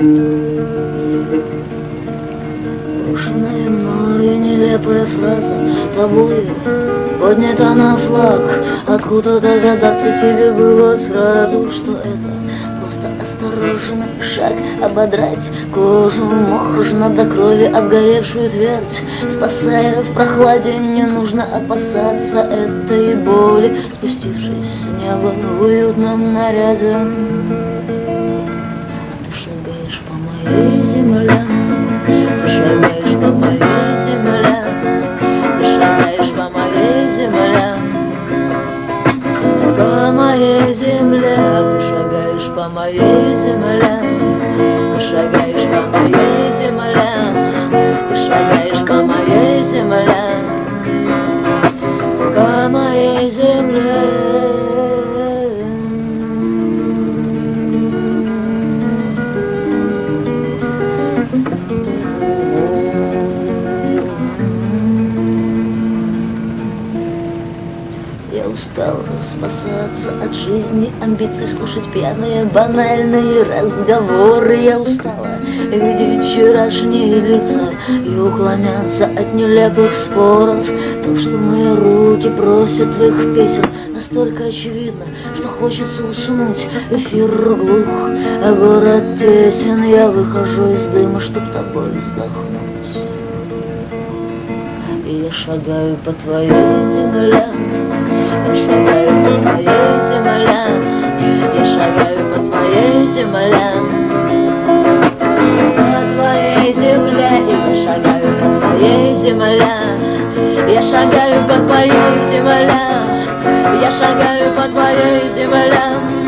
Брошенная мною нелепая фраза, тобою поднята на флаг. Откуда догадаться тебе было сразу, что это просто осторожный шаг? Ободрать кожу можно до крови обгоревшую твердь, спасая в прохладе, не нужно опасаться этой боли. Спустившись с неба в уютном наряде, ты шагаешь по моей земле, ты шагаешь по моей земле, ты шагаешь по моей земле, по моей земле, ты шагаешь по моей земле, ты шагаешь по моей земле, ты шагаешь по моей земле, по моей земле. Я устала спасаться от жизни, амбиций слушать пьяные банальные разговоры. Я устала видеть вчерашние лица и уклоняться от нелепых споров. То, что мои руки просят твоих песен, настолько очевидно, что хочется уснуть. Эфир глух, а город тесен. Я выхожу из дыма, чтоб тобой вздохнуть. И я шагаю по твоей земле, я шагаю по твоей земле, я шагаю по твоей земле, по твоей земле, и я шагаю по твоей земле, я шагаю по твоей земле, я шагаю по твоей земле,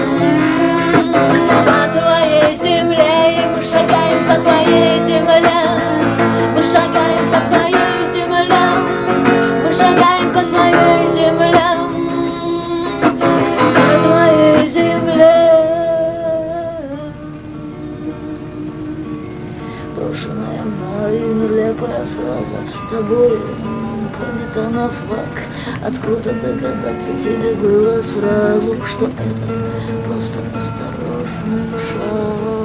по твоей земле, и мы шагаем по твоей земле, мы шагаем по твоей земле, мы шагаем по твоей земле. Брошенная мною нелепая фраза, тобой поднята на флаг. Откуда догадаться тебе было сразу, что это просто осторожный шаг?